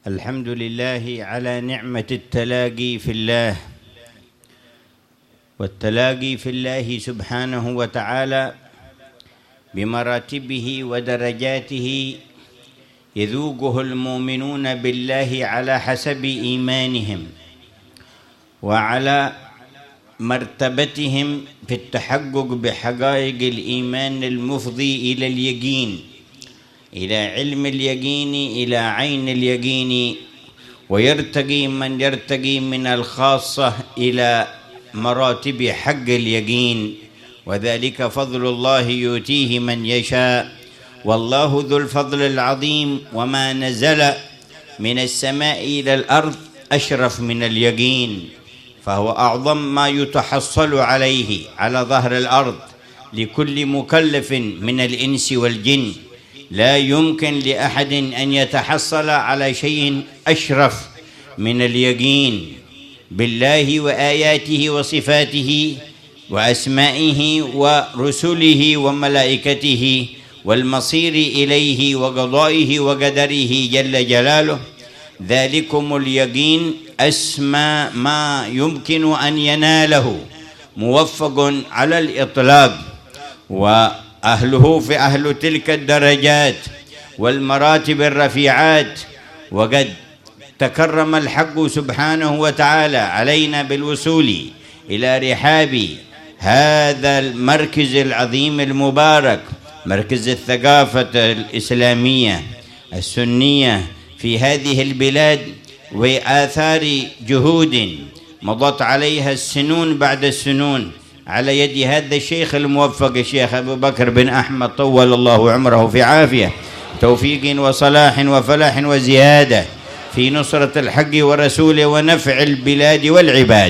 الحمد لله على نعمة التلاقي في الله، والتلاقي في الله سبحانه وتعالى بمراتبه ودرجاته يذوقه المؤمنون بالله على حسب إيمانهم وعلى مرتبتهم في التحقق بحقائق الإيمان المفضي إلى اليقين، إلى علم اليقين، إلى عين اليقين، ويرتقي من يرتقي من الخاصة إلى مراتب حق اليقين، وذلك فضل الله يؤتيه من يشاء، والله ذو الفضل العظيم. وما نزل من السماء إلى الأرض أشرف من اليقين، فهو أعظم ما يتحصل عليه على ظهر الأرض لكل مكلف من الإنس والجن. لا يمكن لأحد أن يتحصل على شيء أشرف من اليقين بالله وآياته وصفاته وأسمائه ورسله وملائكته والمصير إليه وقضائه وقدره جل جلاله. ذلكم اليقين أسمى ما يمكن أن يناله موفق على الإطلاق، وأهله في أهل تلك الدرجات والمراتب الرفيعات. وقد تكرم الحق سبحانه وتعالى علينا بالوصول إلى رحاب هذا المركز العظيم المبارك، مركز الثقافة الإسلامية السنية في هذه البلاد، وآثار جهود مضت عليها السنون بعد السنون على يد هذا الشيخ الموفق الشيخ أبو بكر بن أحمد، طول الله عمره في عافية، توفيق وصلاح وفلاح وزيادة في نصرة الحق ورسوله ونفع البلاد والعباد.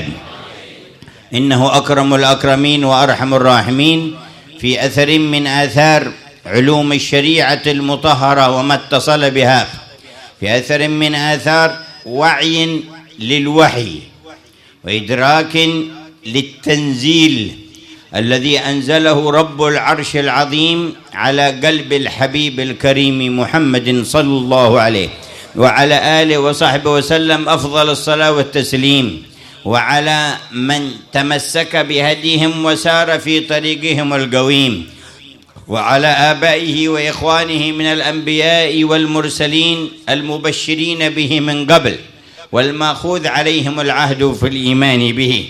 إنه أكرم الأكرمين وأرحم الراحمين، في أثر من آثار علوم الشريعة المطهرة وما اتصل بها، في أثر من آثار وعي للوحي وإدراك للتنزيل الذي أنزله رب العرش العظيم على قلب الحبيب الكريم محمد صلى الله عليه وعلى آله وصحبه وسلم أفضل الصلاة والتسليم، وعلى من تمسك بهديهم وسار في طريقهم القويم، وعلى آبائه وإخوانه من الأنبياء والمرسلين المبشرين به من قبل والمأخوذ عليهم العهد في الإيمان به،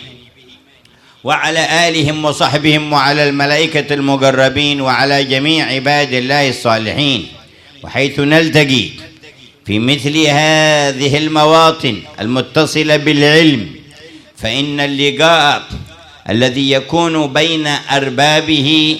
وعلى آلهم وصحبهم، وعلى الملائكة المقربين، وعلى جميع عباد الله الصالحين. وحيث نلتقي في مثل هذه المواطن المتصلة بالعلم، فإن اللقاء الذي يكون بين أربابه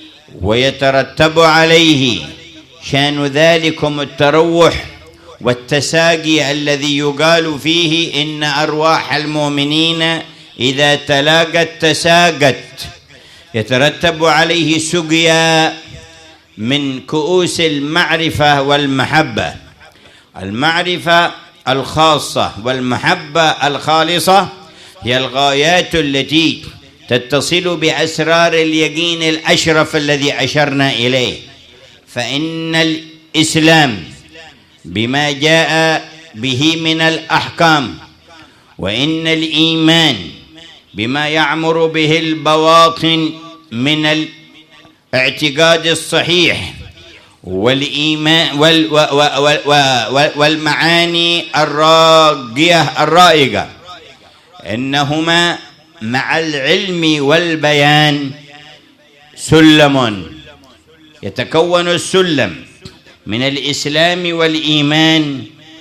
ويترتب عليه شان ذلكم التروح والتساقي الذي يقال فيه إن أرواح المؤمنين إذا تلاقت تساقت، يترتب عليه سقيا من كؤوس المعرفة والمحبة. المعرفة الخاصة والمحبة الخالصة هي الغايات التي تتصل بأسرار اليقين الأشرف الذي أشرنا إليه. فإن الإسلام بما جاء به من الأحكام، وإن الإيمان بما يعمر به البواطن من الاعتقاد الصحيح والإيمان والمعاني الرائقة، إنهما مع العلم والبيان سلم. يتكون السلم من الإسلام والإيمان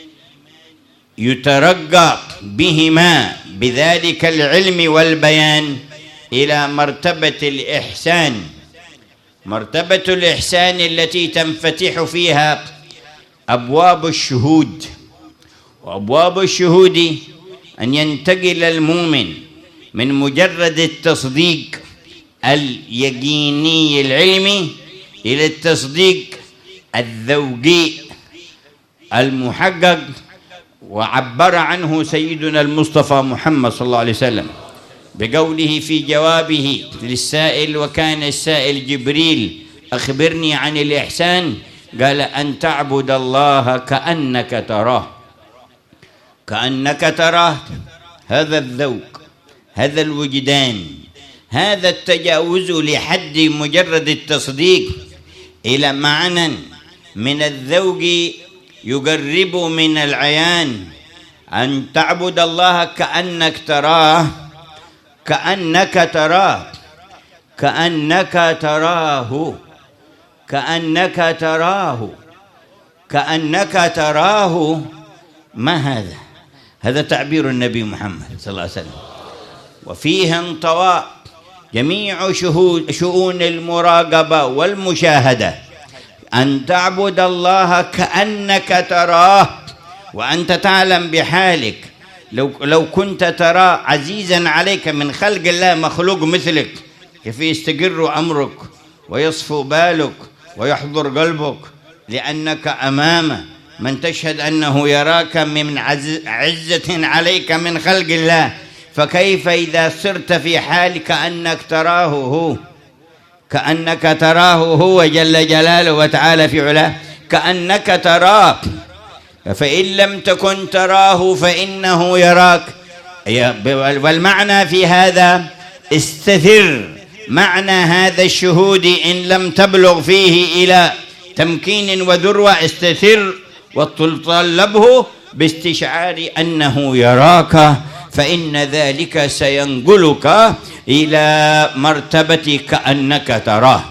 يترقى بهما بذلك العلم والبيان إلى مرتبة الإحسان، مرتبة الإحسان التي تنفتح فيها أبواب الشهود. وأبواب الشهود أن ينتقل المؤمن من مجرد التصديق اليقيني العلمي إلى التصديق الذوقي المحقق، وعبر عنه سيدنا المصطفى محمد صلى الله عليه وسلم بقوله في جوابه للسائل، وكان السائل جبريل أخبرني عن الإحسان، قال أن تعبد الله كأنك تراه كأنك تراه. هذا الذوق، هذا الوجدان، هذا التجاوز لحد مجرد التصديق إلى معنى من الذوق يقرب من العيان، أن تعبد الله كأنك تراه، كأنك تراه، كأنك تراه، كأنك تراه، كأنك تراه. ما هذا؟ هذا تعبير النبي محمد صلى الله عليه وسلم، وفيه انطوى جميع شؤون المراقبة والمشاهدة، أن تعبد الله كأنك تراه وأنت تعلم بحالك. لو كنت ترى عزيزا عليك من خلق الله مخلوق مثلك، كيف يستقر أمرك ويصفو بالك ويحضر قلبك، لأنك أمام من تشهد أنه يراك من عزة عليك من خلق الله. فكيف إذا صرت في حال كأنك تراه هو، كأنك تراه هو جل جلاله وتعالى في علاه، كأنك تراه. فإن لم تكن تراه فإنه يراك. والمعنى في هذا استثر معنى هذا الشهود، إن لم تبلغ فيه إلى تمكين وذروة استثر وتطلبه باستشعار أنه يراك، فإن ذلك سينقلك إلى مرتبة كأنك تراه.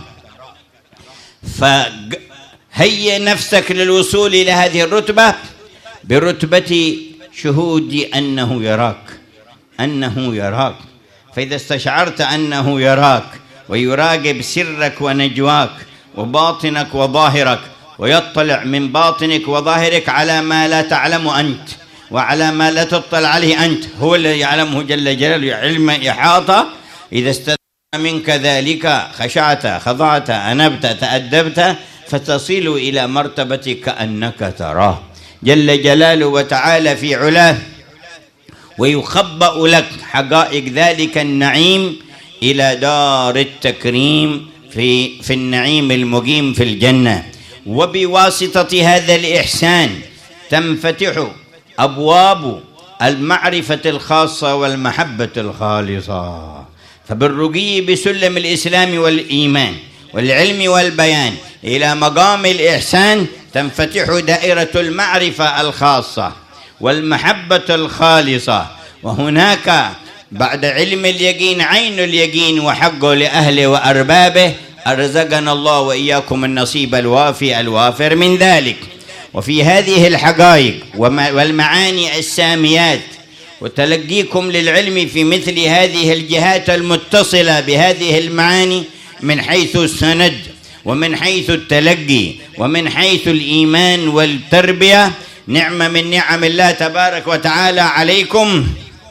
فهيئ نفسك للوصول إلى هذه الرتبة برتبة شهود أنه يراك، أنه يراك. فإذا استشعرت أنه يراك ويراقب سرك ونجواك وباطنك وظاهرك، ويطلع من باطنك وظاهرك على ما لا تعلم أنت وعلى ما لا تطلع عليه أنت، هو الذي يعلمه جل جلاله علم إحاطة. إذا استدعى منك ذلك خشعت، خضعت، أنبت، تأدبت، فتصل إلى مرتبة كأنك تراه جل جلاله وتعالى في علاه، ويخبأ لك حقائق ذلك النعيم إلى دار التكريم في النعيم المقيم في الجنة. وبواسطة هذا الإحسان تنفتح أبواب المعرفة الخاصة والمحبة الخالصة. فبالرقي بسلم الإسلام والإيمان والعلم والبيان إلى مقام الإحسان تنفتح دائرة المعرفة الخاصة والمحبة الخالصة. وهناك بعد علم اليقين عين اليقين وحقه لأهله وأربابه، أرزقنا الله وإياكم النصيب الوافي الوافر من ذلك. وفي هذه الحقائق والمعاني الساميات وتلقيكم للعلم في مثل هذه الجهات المتصلة بهذه المعاني من حيث السند ومن حيث التلقي ومن حيث الإيمان والتربية، نعمة من نعم الله تبارك وتعالى عليكم.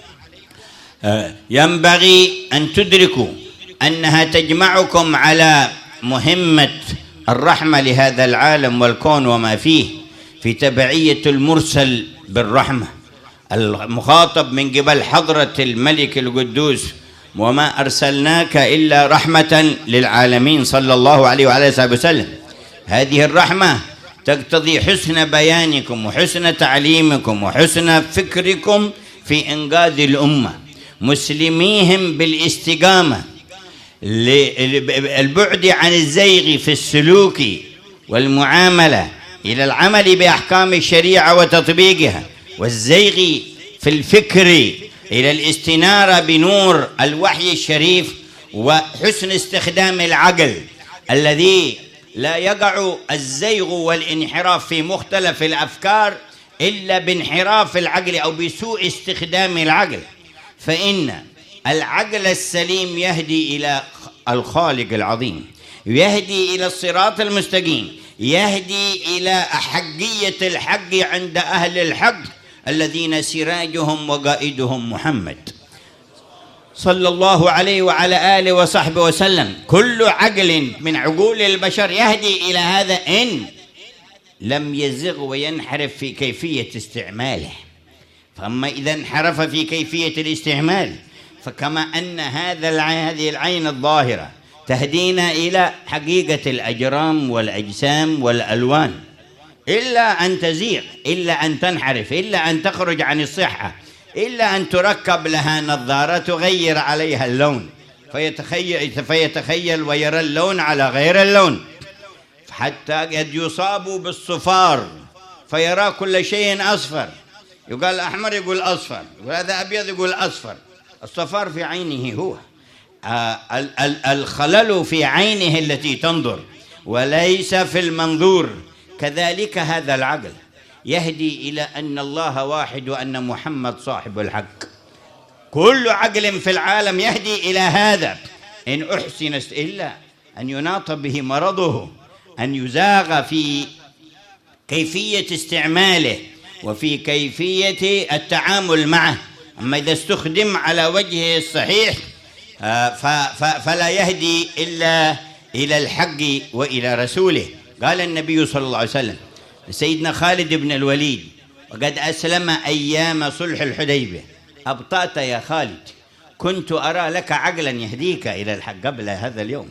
ينبغي أن تدركوا أنها تجمعكم على مهمة الرحمة لهذا العالم والكون وما فيه، في تبعية المرسل بالرحمة المخاطب من قبل حضرة الملك القدوس، وما أرسلناك إلا رحمة للعالمين صلى الله عليه وعلى آله وسلم. هذه الرحمة تقتضي حسن بيانكم وحسن تعليمكم وحسن فكركم في إنقاذ الأمة، مسلميهم بالاستقامة، البعد عن الزيغ في السلوك والمعاملة إلى العمل بأحكام الشريعة وتطبيقها، والزيغ في الفكر إلى الاستنارة بنور الوحي الشريف، وحسن استخدام العقل الذي لا يقع الزيغ والانحراف في مختلف الأفكار إلا بانحراف العقل أو بسوء استخدام العقل. فإن العقل السليم يهدي إلى الخالق العظيم، يهدي إلى الصراط المستقيم، يهدي إلى أحقية الحق عند أهل الحق الذين سراجهم وقائدهم محمد صلى الله عليه وعلى آله وصحبه وسلم. كل عقل من عقول البشر يهدي إلى هذا إن لم يزغ وينحرف في كيفية استعماله. فأما إذا انحرف في كيفية الاستعمال، فكما أن هذه العين الظاهرة تهدينا إلى حقيقة الأجرام والأجسام والألوان، إلا أن تزيغ، إلا أن تنحرف، إلا أن تخرج عن الصحة، إلا أن تركب لها نظارة تغير عليها اللون، فيتخيل ويرى اللون على غير اللون، حتى قد يصاب بالصفار فيرى كل شيء أصفر، يقال أحمر يقول أصفر، يقول هذا أبيض يقول أصفر. الصفار في عينه هو، الخلل في عينه التي تنظر وليس في المنظور. كذلك هذا العقل يهدي إلى أن الله واحد وأن محمد صاحب الحق. كل عقل في العالم يهدي إلى هذا إن أحسن، إلا أن يناط به مرضه، أن يزاغ في كيفية استعماله وفي كيفية التعامل معه. أما إذا استخدم على وجهه الصحيح فلا يهدي إلا إلى الحق وإلى رسوله. قال النبي صلى الله عليه وسلم لسيدنا خالد بن الوليد وقد أسلم أيام صلح الحديبية: أبطأت يا خالد، كنت أرى لك عقلا يهديك إلى الحق قبل هذا اليوم،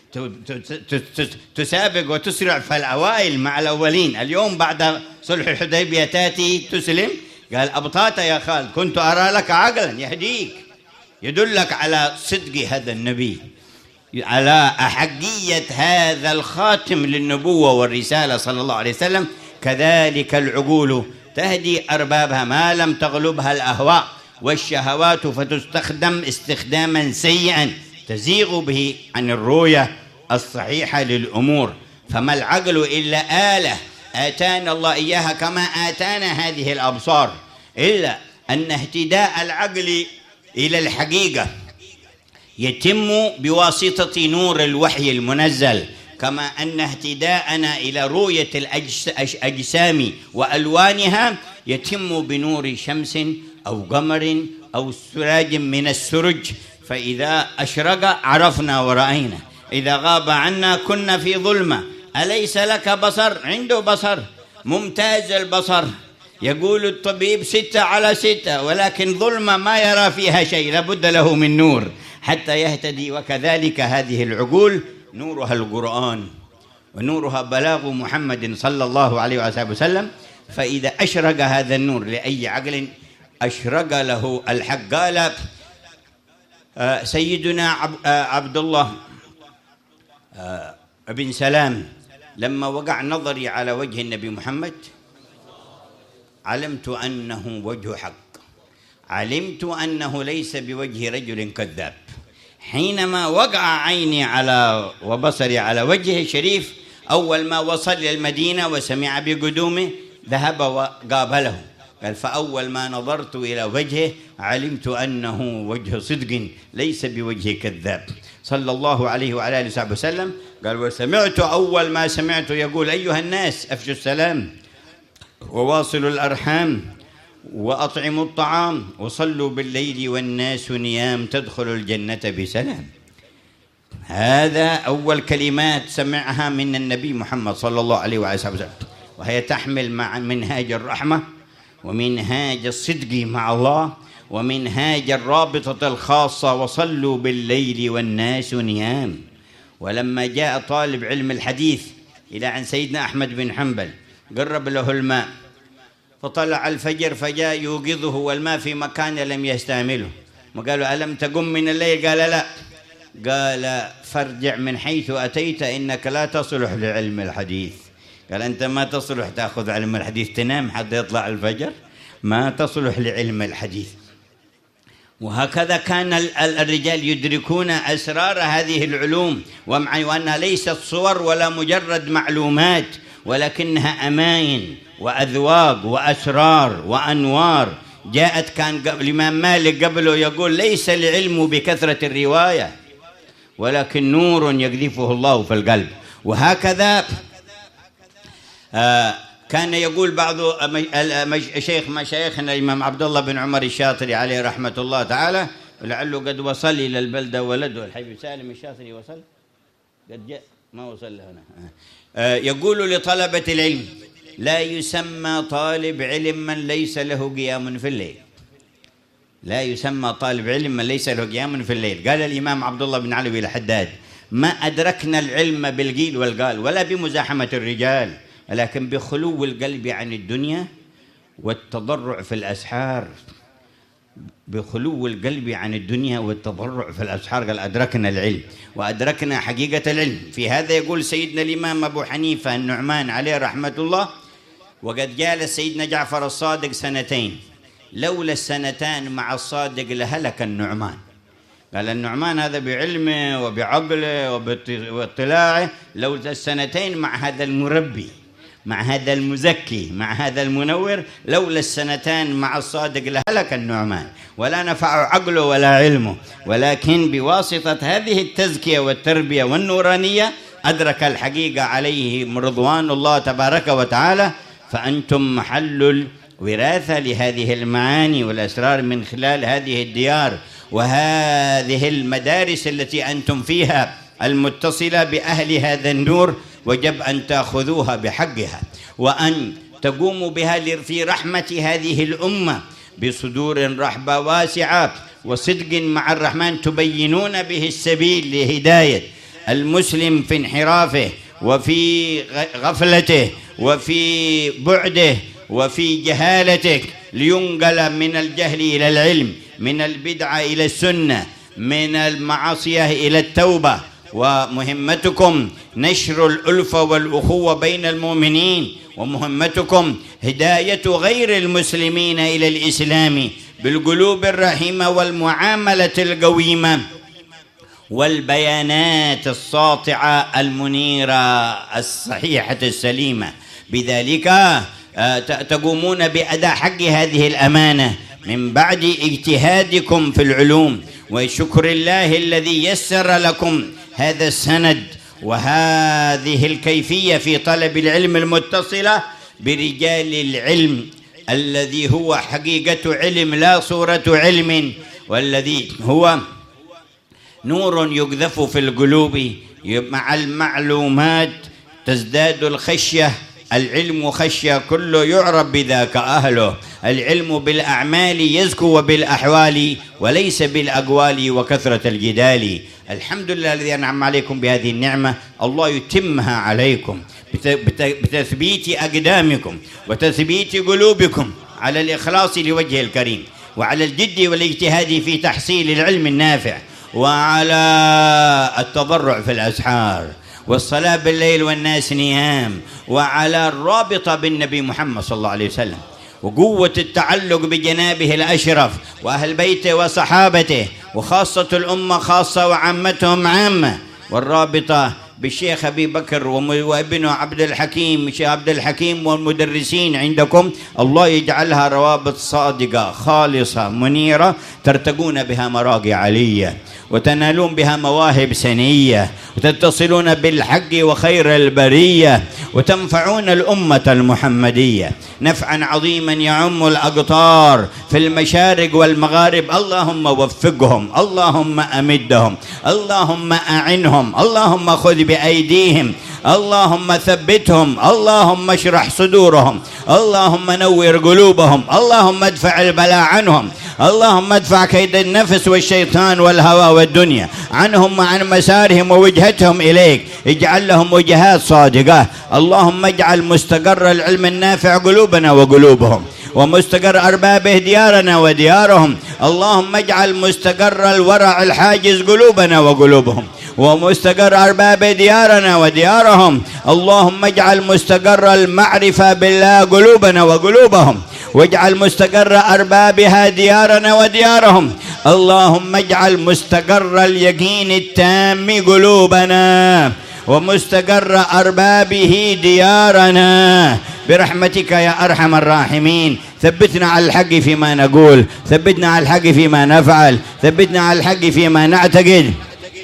تسابق وتسرع في الأوائل مع الأولين، اليوم بعد صلح الحديبية تأتي تسلم. قال: أبطأت يا خالد، كنت أرى لك عقلا يهديك، يدلك على صدق هذا النبي، على أحقية هذا الخاتم للنبوة والرسالة صلى الله عليه وسلم. كذلك العقول تهدي أربابها ما لم تغلبها الأهواء والشهوات، فتستخدم استخداما سيئا تزيغ به عن الرؤية الصحيحة للأمور. فما العقل إلا آلة آتانا الله إياها كما آتانا هذه الأبصار، إلا أن اهتداء العقل إلى الحقيقة يتم بواسطة نور الوحي المنزل، كما أن اهتداءنا إلى رؤية الأجسام وألوانها يتم بنور شمس أو قمر أو سراج من السرج، فإذا أشرق عرفنا ورأينا، إذا غاب عنا كنا في ظلمة. أليس لك بصر؟ عنده بصر ممتاز البصر، يقول الطبيب 6/6، ولكن ظلمة ما يرى فيها شيء، لابد له من نور حتى يهتدي. وكذلك هذه العقول نورها القرآن ونورها بلاغ محمد صلى الله عليه وسلم، فإذا أشرق هذا النور لأي عقل أشرق له الحق. قال سيدنا عبد الله بن سلام: لما وقع نظري على وجه النبي محمد علمت أنه وجه حق، علمت أنه ليس بوجه رجل كذاب. حينما وقع عيني على وبصري على وجهه الشريف، أول ما وصل إلى المدينة وسمع بقدومه ذهب وقابله. قال: فأول ما نظرت إلى وجهه علمت أنه وجه صدق ليس بوجه كذاب، صلى الله عليه وعلى آله وصحبه وسلم. قال: وسمعت أول ما سمعت يقول: أيها الناس أفشوا السلام وواصلوا الأرحام وأطعموا الطعام وصلوا بالليل والناس نيام تدخلوا الجنة بسلام. هذا أول كلمات سمعها من النبي محمد صلى الله عليه وسلم، وهي تحمل مع منهاج الرحمة ومنهاج الصدق مع الله ومنهاج الرابطة الخاصة: وصلوا بالليل والناس نيام. ولما جاء طالب علم الحديث إلى عن سيدنا أحمد بن حنبل قرب له الماء فطلع الفجر فجاء يوقظه والماء في مكان لم يستعمله، وقالوا: ألم تقم من الليل؟ قال: لا. قال: فارجع من حيث أتيت إنك لا تصلح لعلم الحديث. قال: أنت ما تصلح تأخذ علم الحديث، تنام حتى يطلع الفجر، ما تصلح لعلم الحديث. وهكذا كان الرجال يدركون أسرار هذه العلوم، وأنها ليست صور ولا مجرد معلومات، ولكنها أماين وأذواق وأسرار وأنوار جاءت. كان الإمام مالك قبله يقول: ليس العلم بكثرة الرواية ولكن نور يقذفه الله في القلب. وهكذا كان يقول بعض مشايخنا الإمام عبد الله بن عمر الشاطري عليه رحمة الله تعالى، ولعله قد وصل إلى البلدة ولده الحبيب سالم الشاطري، وصل قد جاء ما وصل هنا. يقول لطلبة العلم: لا يسمى طالب علم من ليس له قيام في الليل، لا يسمى طالب علم من ليس له قيام في الليل. قال الإمام عبد الله بن علوي الحداد: ما أدركنا العلم بالقيل والقال ولا بمزاحمة الرجال، لكن بخلو القلب عن الدنيا والتضرع في الأسحار. بخلو القلب عن الدنيا والتضرع في الأسحار قال أدركنا العلم وأدركنا حقيقة العلم. في هذا يقول سيدنا الإمام أبو حنيفة النعمان عليه رحمة الله: وقد جالس سيدنا جعفر الصادق 2 لولا السنتان مع الصادق لهلك النعمان. قال النعمان هذا بعلمه وبعقله وباطلاعه، لولا 2 مع هذا المربي، مع هذا المزكي، مع هذا المنور، لولا 2 مع الصادق لهلك النعمان ولا نفع عقله ولا علمه. ولكن بواسطة هذه التزكية والتربية والنورانية أدرك الحقيقة عليهم رضوان الله تبارك وتعالى. فأنتم محل الوراثة لهذه المعاني والأسرار من خلال هذه الديار وهذه المدارس التي أنتم فيها المتصلة بأهل هذا النور. وجب أن تأخذوها بحقها وأن تقوموا بها في رحمة هذه الأمة بصدور رحبة واسعة وصدق مع الرحمن، تبينون به السبيل لهداية المسلم في انحرافه وفي غفلته وفي بعده وفي جهالته، لينقل من الجهل إلى العلم، من البدعة إلى السنة، من المعصية إلى التوبة. ومهمتكم نشر الألفة والأخوة بين المؤمنين، ومهمتكم هداية غير المسلمين إلى الإسلام بالقلوب الرحيمة والمعاملة القويمة والبيانات الساطعة المنيرة الصحيحة السليمة. بذلك تقومون بأداء حق هذه الأمانة من بعد اجتهادكم في العلوم، وشكر الله الذي يسر لكم هذا السند وهذه الكيفية في طلب العلم المتصلة برجال العلم الذي هو حقيقة علم لا صورة علم، والذي هو نور يقذف في القلوب مع المعلومات تزداد الخشية. العلم خشية كله يعرف بذاك أهله. العلم بالأعمال يزكو وبالأحوال وليس بالأقوال وكثرة الجدال. الحمد لله الذي أنعم عليكم بهذه النعمة، الله يتمها عليكم بتثبيت أقدامكم وتثبيت قلوبكم على الإخلاص لوجه الكريم، وعلى الجد والاجتهاد في تحصيل العلم النافع، وعلى التضرع في الأسحار والصلاة بالليل والناس نيام، وعلى الرابطة بالنبي محمد صلى الله عليه وسلم، وقوة التعلق بجنابه الأشرف وأهل بيته وصحابته، وخاصة الأمة خاصة وعامتهم عامة، والرابطة بالشيخ أبي بكر وابنه عبد الحكيم، الشيخ عبد الحكيم والمدرسين عندكم، الله يجعلها روابط صادقة خالصة منيرة ترتقون بها مراقي علية، وتنالون بها مواهب سنية، وتتصلون بالحق وخير البرية، وتنفعون الأمة المحمدية نفعا عظيما يعم الأقطار في المشارق والمغارب. اللهم وفقهم، اللهم أمدهم، اللهم أعنهم، اللهم خذ بأيديهم، اللهم ثبتهم، اللهم اشرح صدورهم، اللهم نور قلوبهم، اللهم ادفع البلاء عنهم، اللهم ادفع كيد النفس والشيطان والهوى والدنيا عنهم وعن مسارهم ووجهتهم إليك. اجعل لهم وجهات صادقة. اللهم اجعل مستقر العلم النافع قلوبنا وقلوبهم، ومستقر أربابه ديارنا وديارهم. اللهم اجعل مستقر الورع الحاجز قلوبنا وقلوبهم، ومستقر أرباب ديارنا وديارهم. اللهم اجعل مستقر المعرفة بالله قلوبنا وقلوبهم، واجعل مستقر أربابها ديارنا وديارهم. اللهم اجعل مستقر اليقين التام قلوبنا، ومستقر أربابه ديارنا برحمتك يا أرحم الراحمين. ثبتنا على الحق فيما نقول، ثبتنا على الحق فيما نفعل، ثبتنا على الحق فيما نعتقد.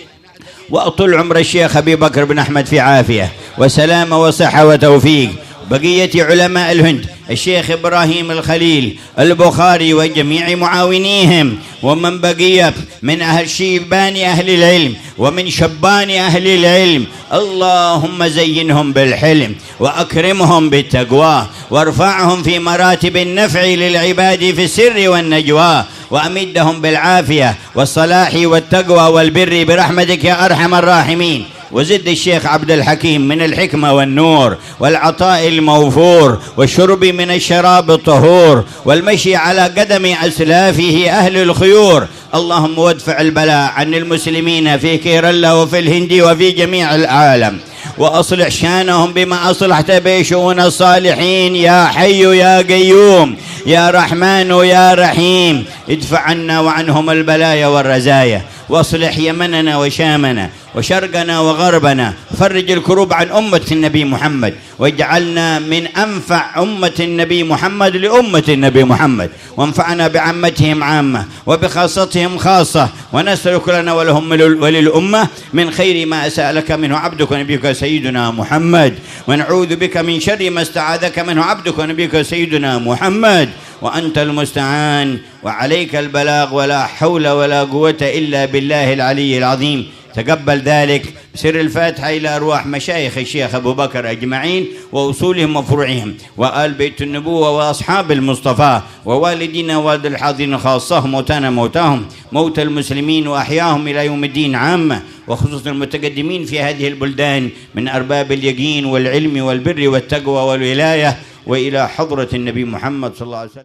وأطول عمر الشيخ أبي بكر بن أحمد في عافية وسلامة وصحة وتوفيق. بقية علماء الهند الشيخ إبراهيم الخليل البخاري وجميع معاونيهم، ومن بقي من أهل شيبان أهل العلم ومن شبان أهل العلم، اللهم زينهم بالحلم وأكرمهم بالتقوى، وارفعهم في مراتب النفع للعباد في السر والنجوى، وأمدهم بالعافية والصلاح والتقوى والبر برحمتك يا أرحم الراحمين. وزد الشيخ عبد الحكيم من الحكمة والنور والعطاء الموفور والشرب من الشراب الطهور والمشي على قدم أسلافه أهل الخيور. اللهم وادفع البلاء عن المسلمين في كيرلا وفي الهند وفي جميع العالم، وأصلح شانهم بما أصلحت به شؤون الصالحين يا حي يا قيوم يا رحمن يا رحيم. ادفع عنا وعنهم البلايا والرزايا، واصلح يمننا وشامنا وشرقنا وغربنا، فرج الكروب عن أمة النبي محمد، واجعلنا من أنفع أمة النبي محمد لأمة النبي محمد، وانفعنا بعمتهم عامة وبخاصتهم خاصة، ونسألك لنا ولهم وللأمة من خير ما أسألك منه عبدك ونبيك سيدنا محمد، ونعوذ بك من شر ما استعاذك منه عبدك ونبيك سيدنا محمد، وأنت المستعان وعليك البلاغ، ولا حول ولا قوة إلا بالله العلي العظيم. تقبل ذلك سر الفاتحة إلى أرواح مشايخ الشيخ أبو بكر أجمعين وأصولهم وفروعهم، وآل بيت النبوة وأصحاب المصطفى، ووالدينا ووالد الحاضرين خاصة، موتانا موتاهم، موتى المسلمين وأحياهم إلى يوم الدين عامة، وخصوصا المتقدمين في هذه البلدان من أرباب اليقين والعلم والبر والتقوى والولاية، وإلى حضرة النبي محمد صلى الله عليه وسلم.